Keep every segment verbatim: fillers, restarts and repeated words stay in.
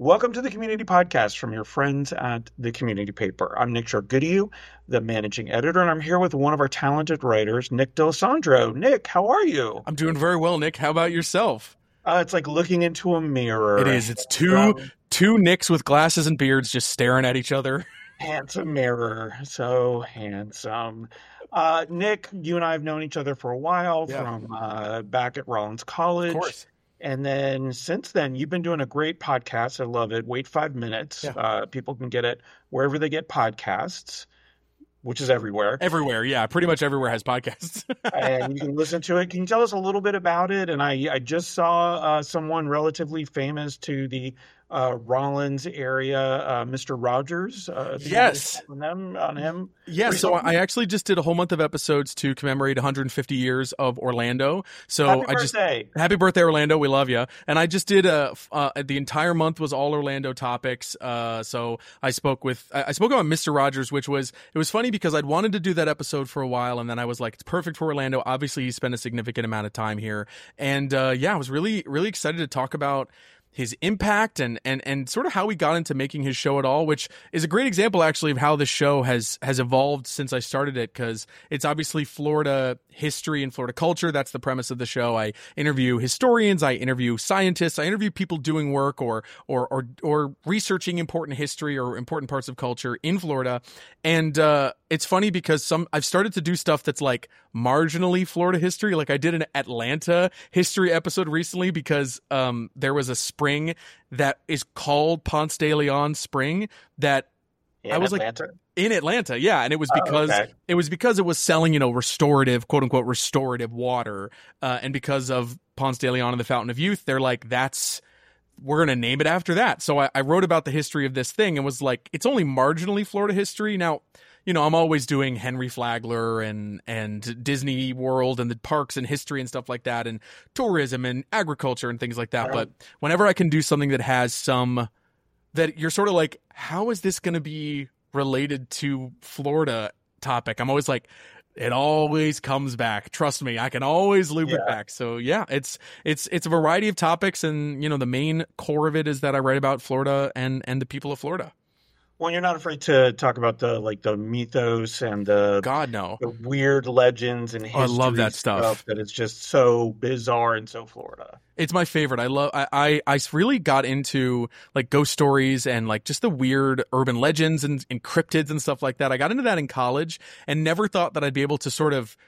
Welcome to the Community Podcast from your friends at the Community Paper. I'm Nick Shargoodieu, the managing editor, and I'm here with one of our talented writers, Nick D'Alessandro. Nick, how are you? I'm doing very well, Nick. How about yourself? Uh, it's like looking into a mirror. It is. It's two two Nicks with glasses and beards just staring at each other. Handsome mirror. So handsome. Uh, Nick, you and I have known each other for a while Yeah. from uh, back at Rollins College. Of course. And then since then, you've been doing a great podcast. I love it. Wait five minutes. Yeah. Uh, people can get it wherever they get podcasts, which is everywhere. Everywhere, yeah. Pretty much everywhere has podcasts. And you can listen to it. Can you tell us a little bit about it? And I, I just saw uh, someone relatively famous to the uh, Rollins area, uh, Mister Rogers. Uh, Yes. On them, on him. Yeah, so recently. I actually just did a whole month of episodes to commemorate one hundred fifty years of Orlando. So Happy I just birthday. happy birthday, Orlando. We love you. And I just did a uh, the entire month was all Orlando topics. Uh, so I spoke with I I spoke about Mister Rogers, which was it was funny because I'd wanted to do that episode for a while, and then I was like, it's perfect for Orlando. Obviously, he spent a significant amount of time here, and uh, yeah, I was really really excited to talk about his impact and, and, and sort of how he got into making his show at all, which is a great example actually of how the show has, has evolved since I started it. Cause it's obviously Florida history and Florida culture. That's the premise of the show. I interview historians. I interview scientists. I interview people doing work or, or, or, or researching important history or important parts of culture in Florida. And, uh, it's funny because some I've started to do stuff that's like marginally Florida history. Like I did an Atlanta history episode recently because um, there was a spring that is called Ponce de Leon Spring that In I was Atlanta? like in Atlanta, yeah, and it was Oh, because okay. it was because it was selling, you know, restorative, quote unquote, restorative water, uh, and because of Ponce de Leon and the Fountain of Youth, they're like that's. We're going to name it after that. So I, I wrote about the history of this thing and was like, it's only marginally Florida history. Now, you know, I'm always doing Henry Flagler and, and Disney World and the parks and history and stuff like that and tourism and agriculture and things like that. But whenever I can do something that has some, that you're sort of like, how is this going to be related to Florida topic? I'm always like, it always comes back. Trust me, I can always loop Yeah. it back. So yeah, it's it's it's a variety of topics, and you know the main core of it is that I write about Florida and and the people of Florida. Well, you're not afraid to talk about the like the mythos and the God no, the weird legends and Oh, history I love that stuff. that is just so bizarre and so Florida. it's my favorite. I love. I, I I really got into like ghost stories and like just the weird urban legends and, and cryptids and stuff like that. I got into that in college and never thought that I'd be able to sort of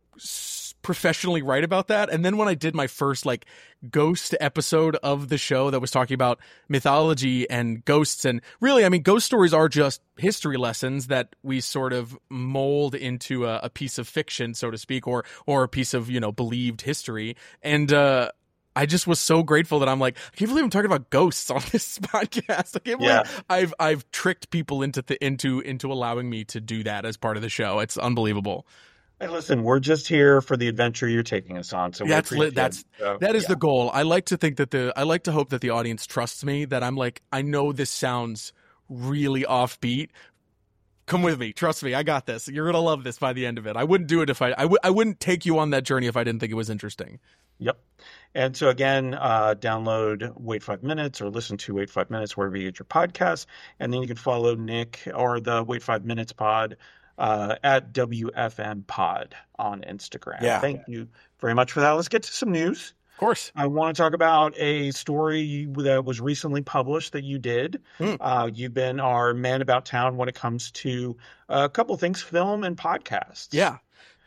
s- professionally write about that. And then when I did my first like ghost episode of the show that was talking about mythology and ghosts, and really, I mean, ghost stories are just history lessons that we sort of mold into a, a piece of fiction, so to speak, or or a piece of, you know, believed history. And uh I just was so grateful that I'm like, I can't believe I'm talking about ghosts on this podcast. I can't believe Yeah. I've I've tricked people into th- into into allowing me to do that as part of the show. It's unbelievable. Hey, listen, we're just here for the adventure you're taking us on. So we That's lit. appreciate That's it. So, that is yeah. the goal. I like to think that the I like to hope that the audience trusts me. That I'm like, I know this sounds really offbeat. Come with me. Trust me. I got this. You're gonna love this by the end of it. I wouldn't do it if I I, w- I wouldn't take you on that journey if I didn't think it was interesting. Yep. And so again, uh, download Wait Five Minutes or listen to Wait Five Minutes wherever you get your podcasts, and then you can follow Nick or the Wait Five Minutes Pod uh, at W F M Pod on Instagram. Yeah. Thank you very much for that. Let's get to some news. Of course. I want to talk about a story that was recently published that you did. Hmm. Uh, you've been our man about town when it comes to a couple things, film and podcasts. Yeah.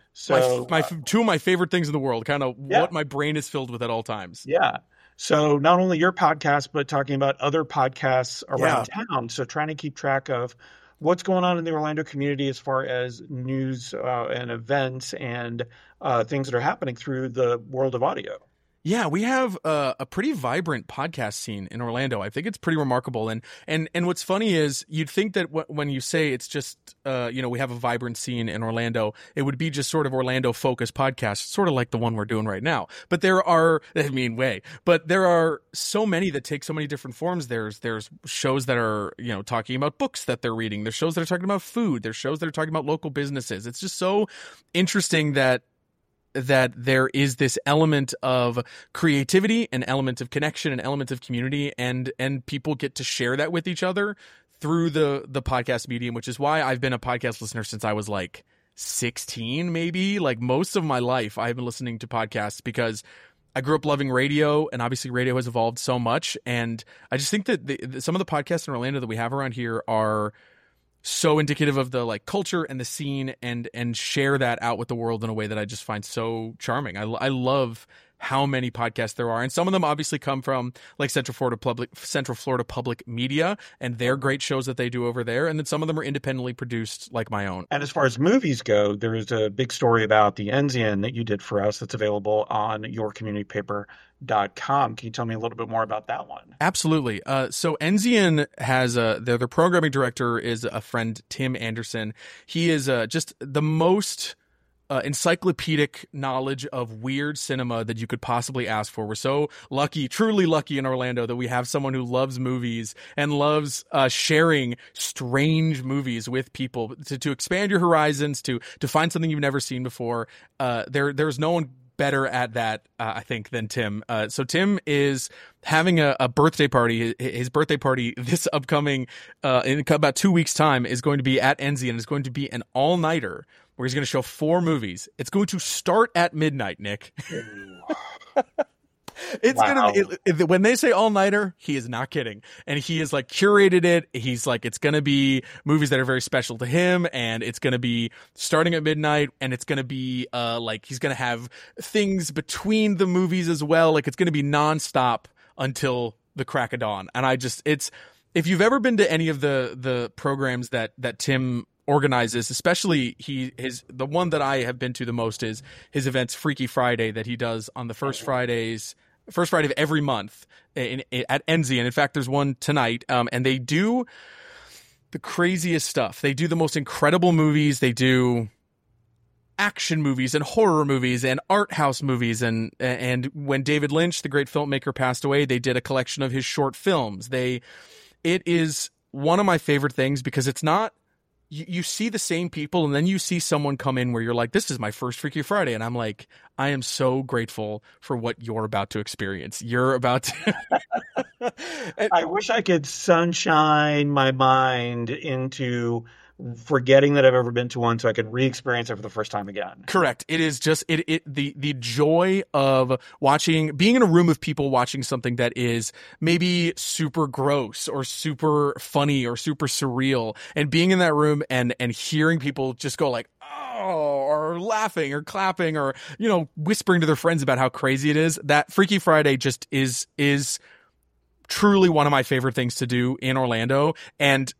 So my, my two of my favorite things in the world, kind of Yeah. what my brain is filled with at all times. Yeah. So not only your podcast, but talking about other podcasts around town. So trying to keep track of what's going on in the Orlando community as far as news uh, and events and uh, things that are happening through the world of audio. Yeah, we have a, a pretty vibrant podcast scene in Orlando. I think it's pretty remarkable. And and and what's funny is you'd think that w- when you say it's just, uh, you know, we have a vibrant scene in Orlando, it would be just sort of Orlando focused podcasts, sort of like the one we're doing right now. But there are, I mean, way, but there are so many that take so many different forms. There's there's shows that are, you know, talking about books that they're reading. There's shows that are talking about food. There's shows that are talking about local businesses. It's just so interesting that that there is this element of creativity, an element of connection, an element of community, and and people get to share that with each other through the the podcast medium, which is why I've been a podcast listener since I was like sixteen, maybe. Like most of my life, I've been listening to podcasts because I grew up loving radio, and obviously radio has evolved so much. And I just think that the, the, some of the podcasts in Orlando that we have around here are so indicative of the like culture and the scene, and and share that out with the world in a way that I just find so charming. I, I love how many podcasts there are, and some of them obviously come from like Central Florida Public Central Florida Public Media, and their great shows that they do over there, and then some of them are independently produced like my own. And as far as movies go, there is a big story about the Enzian that you did for us that's available on your community paper dot com. Can you tell me a little bit more about that one? Absolutely. Uh, so Enzian has a, their, their programming director is a friend, Tim Anderson. He is uh, just the most uh, encyclopedic knowledge of weird cinema that you could possibly ask for. We're so lucky, truly lucky in Orlando that we have someone who loves movies and loves uh, sharing strange movies with people to, to expand your horizons, to to find something you've never seen before. Uh, there, there's no one better at that, uh, I think, than Tim. Uh, so Tim is having a, a birthday party. His, his birthday party this upcoming, uh, in about two weeks' time, is going to be at Enzian. It's going to be an all-nighter where he's going to show four movies. It's going to start at midnight, Nick. It's wow. gonna be it, it, when they say all nighter, he is not kidding, and he has like curated it. He's like, it's gonna be movies that are very special to him, and it's gonna be starting at midnight, and it's gonna be uh like he's gonna have things between the movies as well. Like it's gonna be nonstop until the crack of dawn. And I just it's if you've ever been to any of the the programs that that Tim organizes, especially he his the one that I have been to the most is his events Freaky Friday that he does on the first Fridays. First Friday of every month in, in, at Enzian. In fact, there's one tonight, um, and they do the craziest stuff. They do the most incredible movies. They do action movies and horror movies and art house movies. And and when David Lynch, the great filmmaker, passed away, they did a collection of his short films. They, it is one of my favorite things because it's not. You, you see the same people, and then you see someone come in where you're like, this is my first Freaky Friday. And I'm like, I am so grateful for what you're about to experience. You're about to. and, I wish I could sunshine my mind into forgetting that I've ever been to one so I could re-experience it for the first time again. Correct. It is just it it the the joy of watching, being in a room of people watching something that is maybe super gross or super funny or super surreal, and being in that room and and hearing people just go like, oh, or laughing or clapping or, you know, whispering to their friends about how crazy it is. That Freaky Friday just is is truly one of my favorite things to do in Orlando. And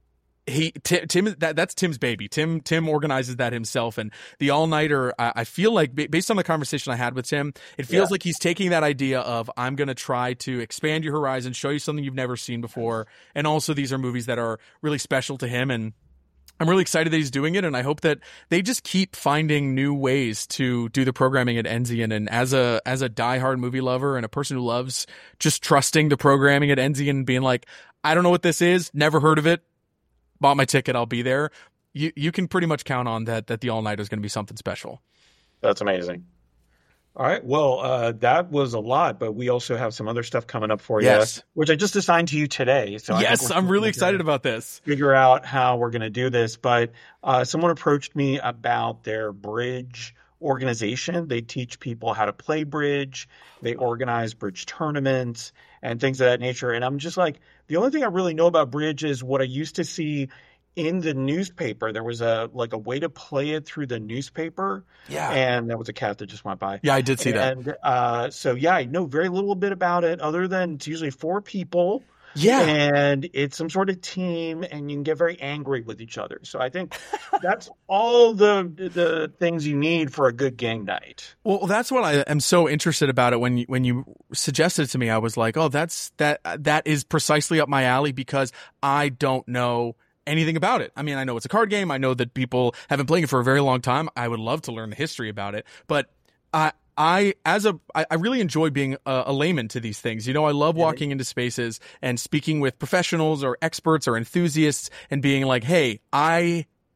He Tim, Tim that that's Tim's baby. Tim Tim organizes that himself, and the all nighter. I, I feel like based on the conversation I had with Tim, it feels yeah. like he's taking that idea of I'm going to try to expand your horizon, show you something you've never seen before, and also these are movies that are really special to him, and I'm really excited that he's doing it, and I hope that they just keep finding new ways to do the programming at Enzian. And as a as a diehard movie lover and a person who loves just trusting the programming at Enzian and being like, I don't know what this is, never heard of it. Bought my ticket, I'll be there. You you can pretty much count on that that the all-nighter is going to be something special. That's amazing. All right. Well, uh, that was a lot, but we also have some other stuff coming up for yes. you, which I just assigned to you today. So yes, I'm really excited about this. Figure out how we're going to do this. But uh, someone approached me about their bridge organization. They teach people how to play bridge. They organize bridge tournaments and things of that nature. And I'm just like, the only thing I really know about bridge is what I used to see in the newspaper. There was a like a way to play it through the newspaper. Yeah. And that was a cat that just went by. Yeah, I did see and, that. Uh, so, yeah, I know very little bit about it other than it's usually four people. Yeah. And it's some sort of team, and you can get very angry with each other. So I think that's all the the things you need for a good game night. Well, that's what I am so interested about it. When you, when you suggested it to me, I was like, oh, that's that that is precisely up my alley because I don't know anything about it. I mean, I know it's a card game. I know that people have been playing it for a very long time. I would love to learn the history about it. But I I, as a, I, I really enjoy being a, a layman to these things. You know, I love walking into spaces and speaking with professionals or experts or enthusiasts and being like, hey, I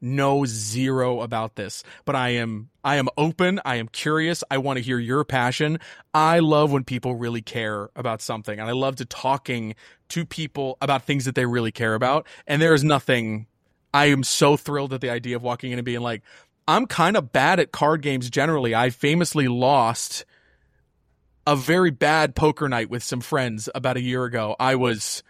know zero about this, but I am I am open. I am curious. I want to hear your passion. I love when people really care about something, and I love to talking to people about things that they really care about. And there is nothing. I am so thrilled at the idea of walking in and being like, I'm kind of bad at card games generally. I famously lost a very bad poker night with some friends about a year ago. I was,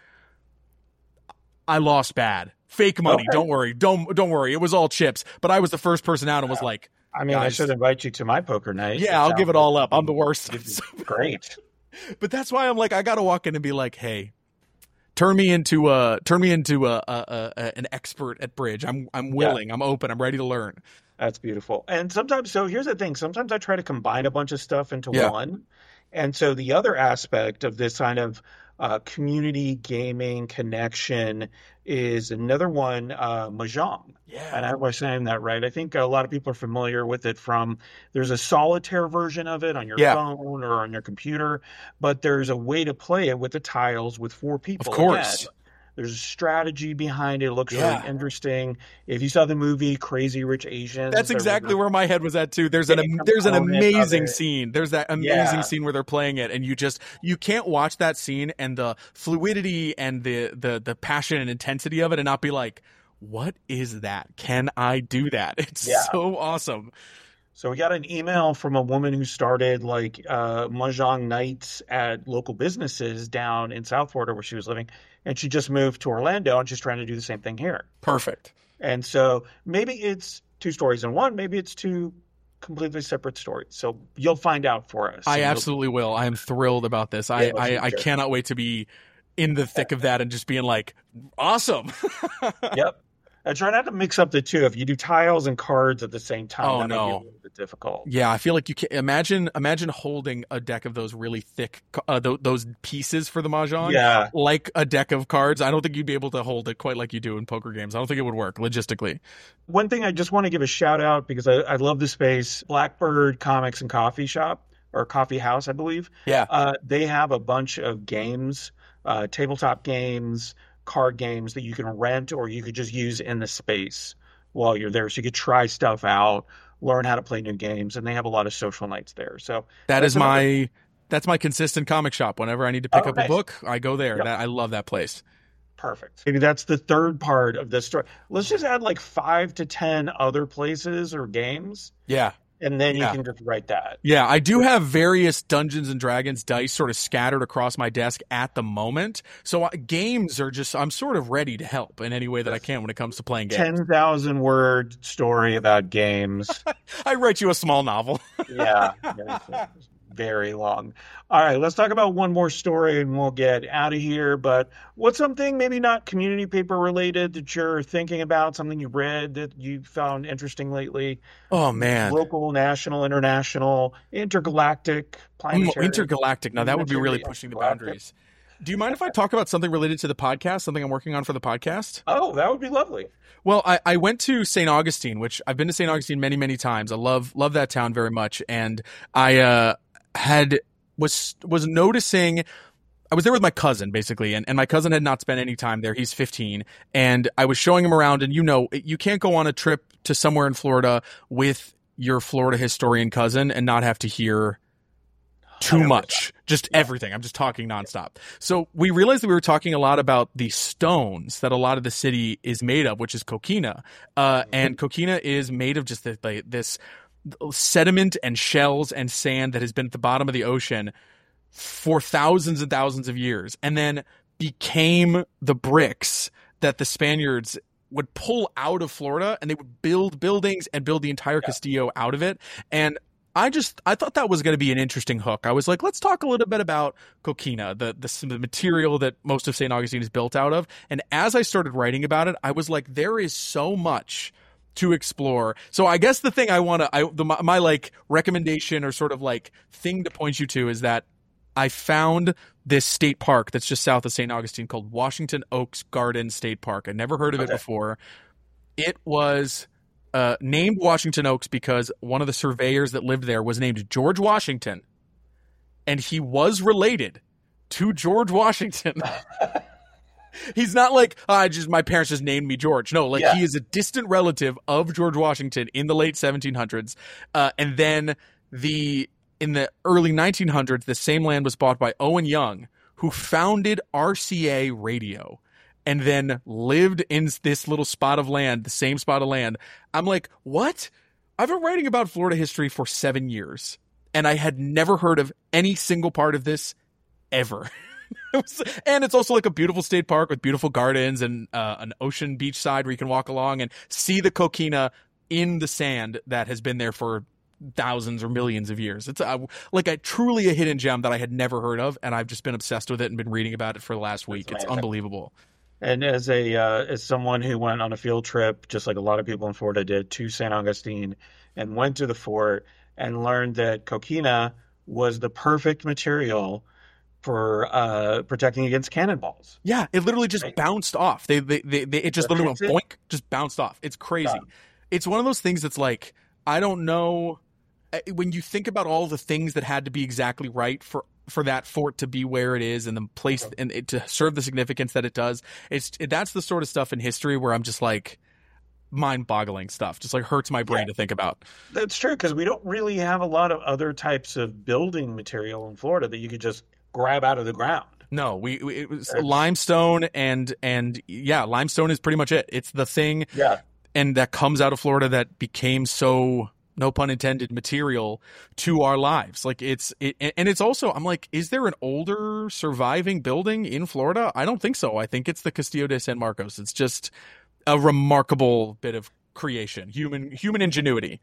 I lost bad. Fake money. Okay. Don't worry. Don't don't worry. It was all chips. But I was the first person out and was like, I mean, guys, I should invite you to my poker night. Yeah, I'll give it all up. I'm the worst. Great. But that's why I'm like, I got to walk in and be like, hey, turn me into a turn me into a, a, a an expert at bridge. I'm I'm willing. Yeah. I'm open. I'm ready to learn. That's beautiful. And sometimes, so here's the thing. Sometimes I try to combine a bunch of stuff into yeah. one. And so the other aspect of this kind of uh, community gaming connection is another one, uh, Mahjong. Yeah. And I was saying that right. I think a lot of people are familiar with it from, there's a solitaire version of it on your yeah. phone or on your computer, but there's a way to play it with the tiles with four people. Of course. Again. There's a strategy behind it. It looks yeah. really interesting. If you saw the movie Crazy Rich Asians, that's exactly where my head was at too. There's an there's an amazing scene. There's that amazing yeah. scene where they're playing it, and you just you can't watch that scene and the fluidity and the the the passion and intensity of it and not be like, what is that? Can I do that? It's yeah. so awesome. So we got an email from a woman who started like uh, Mahjong nights at local businesses down in South Florida where she was living. And she just moved to Orlando and she's trying to do the same thing here. Perfect. And so maybe it's two stories in one. Maybe it's two completely separate stories. So you'll find out for us. I absolutely will. I am thrilled about this. I, yeah, I, I cannot wait to be in the thick of that and just being like, awesome. Yep. I try not to mix up the two. If you do tiles and cards at the same time, oh, that no. might be a little bit difficult. Yeah, I feel like you can imagine imagine holding a deck of those really thick uh, th- those pieces for the Mahjong, yeah. like a deck of cards. I don't think you'd be able to hold it quite like you do in poker games. I don't think it would work logistically. One thing I just want to give a shout out because I, I love the space, Blackbird Comics and Coffee Shop or Coffee House, I believe. Yeah, uh, they have a bunch of games, uh, tabletop games, card games that you can rent or you could just use in the space while you're there. So you could try stuff out, learn how to play new games, and they have a lot of social nights there. So that is my another... that's my consistent comic shop. Whenever I need to pick oh, up nice. a book, I go there. Yep. That, I love that place. Perfect. Maybe that's the third part of this story. Let's just add like five to ten other places or games. Yeah. And then yeah. you can just write that. Yeah, I do have various Dungeons and Dragons dice sort of scattered across my desk at the moment. So uh, games are just, I'm sort of ready to help in any way that I can when it comes to playing games. ten thousand word story about games. I write you a small novel. Yeah. Very long. All right, let's talk about one more story and we'll get out of here. But what's something maybe not community paper related that you're thinking about, something you read that you found interesting lately? Oh, man. Local, national, international, intergalactic, planetary. Oh, intergalactic. Now, that would be really pushing the boundaries. Do you mind if I talk about something related to the podcast, something I'm working on for the podcast? Oh, that would be lovely. Well, I, I went to Saint Augustine, which I've been to Saint Augustine many, many times. I love love that town very much. And I uh, had was was noticing I was there with my cousin, basically, and, and my cousin had not spent any time there. He's fifteen. And I was showing him around, and you know, you can't go on a trip to somewhere in Florida with your Florida historian cousin and not have to hear too much, just everything. I'm just talking nonstop. So we realized that we were talking a lot about the stones that a lot of the city is made of, which is coquina. Uh, and coquina is made of just this, like, this sediment and shells and sand that has been at the bottom of the ocean for thousands and thousands of years, and then became the bricks that the Spaniards would pull out of Florida, and they would build buildings and build the entire yeah. Castillo out of it. And I just, I thought that was going to be an interesting hook. I was like, let's talk a little bit about coquina, the, the, the material that most of Saint Augustine is built out of. And as I started writing about it, I was like, there is so much to explore. So I guess the thing I want to, I, the, my, my like recommendation or sort of like thing to point you to is that I found this state park that's just south of Saint Augustine called Washington Oaks Garden State Park. I'd never heard of it okay. before. It was Uh, named Washington Oaks because one of the surveyors that lived there was named George Washington, and he was related to George Washington. He's not like, oh, I just, my parents just named me George. No, like Yeah. he is a distant relative of George Washington in the late seventeen hundreds. Uh, and then the, in the early nineteen hundreds, the same land was bought by Owen Young, who founded R C A Radio and then lived in this little spot of land, the same spot of land. I'm like, what? I've been writing about Florida history for seven years, and I had never heard of any single part of this ever. It was, and it's also like a beautiful state park with beautiful gardens and uh, an ocean beach side where you can walk along and see the coquina in the sand that has been there for thousands or millions of years. It's a, like a truly a hidden gem that I had never heard of, and I've just been obsessed with it and been reading about it for the last week. It's unbelievable. And as a uh, as someone who went on a field trip, just like a lot of people in Florida did, to San Augustine and went to the fort and learned that coquina was the perfect material for uh, protecting against cannonballs. Yeah, it literally just right. bounced off. They, they, they, they it just literally went boink, just bounced off. It's crazy. Yeah. It's one of those things that's like, I don't know, when you think about all the things that had to be exactly right for, for that fort to be where it is and the place okay. and it, to serve the significance that it does, it's it, that's the sort of stuff in history where I'm just like, mind-boggling stuff. Just like hurts my brain yeah. to think about. That's true, because we don't really have a lot of other types of building material in Florida that you could just grab out of the ground. No, we, we it was limestone and and yeah, limestone is pretty much it. It's the thing yeah. and that comes out of Florida that became so, no pun intended, material to our lives. Like it's it, and it's also, I'm like, is there an older surviving building in Florida? I don't think so. I think it's the Castillo de San Marcos. It's just a remarkable bit of creation, human human ingenuity.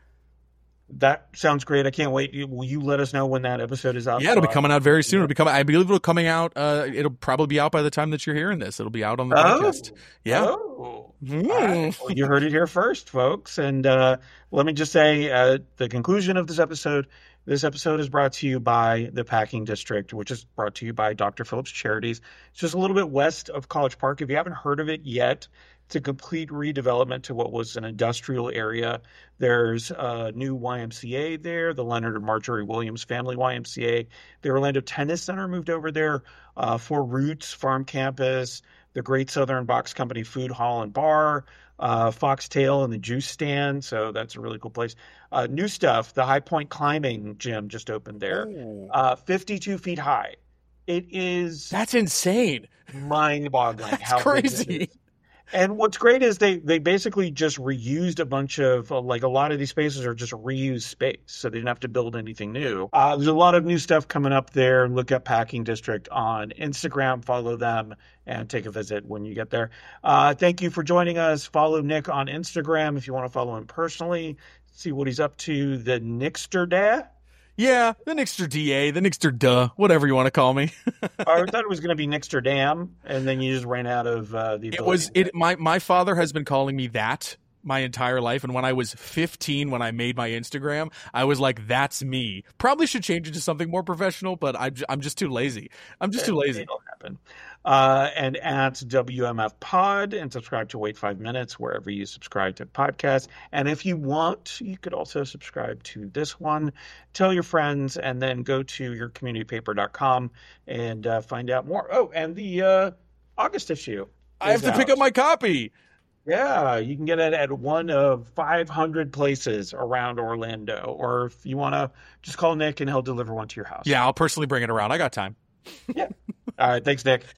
That sounds great. I can't wait. Will you let us know when that episode is out? Yeah, it'll be coming out very soon. It'll be coming. I believe it'll be coming out. Uh, it'll probably be out by the time that you're hearing this. It'll be out on the oh. podcast. Yeah. Oh. Mm. Right. Well, you heard it here first, folks. And uh, let me just say, uh, the conclusion of this episode. This episode is brought to you by the Packing District, which is brought to you by Doctor Phillips Charities. It's just a little bit west of College Park. If you haven't heard of it yet, it's a complete redevelopment to what was an industrial area. There's a new Y M C A there, the Leonard and Marjorie Williams Family Y M C A. The Orlando Tennis Center moved over there uh, for Roots Farm Campus, the Great Southern Box Company Food Hall and Bar, uh, Foxtail and the Juice Stand. So that's a really cool place. Uh, new stuff, the High Point Climbing Gym just opened there, uh, fifty-two feet high. It is... That's insane. Mind-boggling. That's how crazy. Big it is. And what's great is they, they basically just reused a bunch of, uh, like a lot of these spaces are just reused space. So they didn't have to build anything new. Uh, there's a lot of new stuff coming up there. Look up Packing District on Instagram, follow them, and take a visit when you get there. Uh, thank you for joining us. Follow Nick on Instagram if you want to follow him personally. See what he's up to. The Nixter Dad. Yeah, the Nixter D A, the Nixter Duh, whatever you want to call me. I thought it was going to be Nixter Dam, and then you just ran out of uh, the ability. It was it. My my father has been calling me that my entire life, and when I was fifteen, when I made my Instagram, I was like, "That's me." Probably should change it to something more professional, but I'm I'm just too lazy. I'm just too lazy. It'll happen. Uh, and at W M F Pod, and subscribe to Wait Five Minutes wherever you subscribe to podcasts. And if you want, you could also subscribe to this one. Tell your friends, and then go to your community paper dot com and uh, find out more. Oh, and the uh, August issue. I have to out. pick up my copy. Yeah, you can get it at one of five hundred places around Orlando. Or if you want to, just call Nick and he'll deliver one to your house. Yeah, I'll personally bring it around. I got time. Yeah. All right. Thanks, Nick.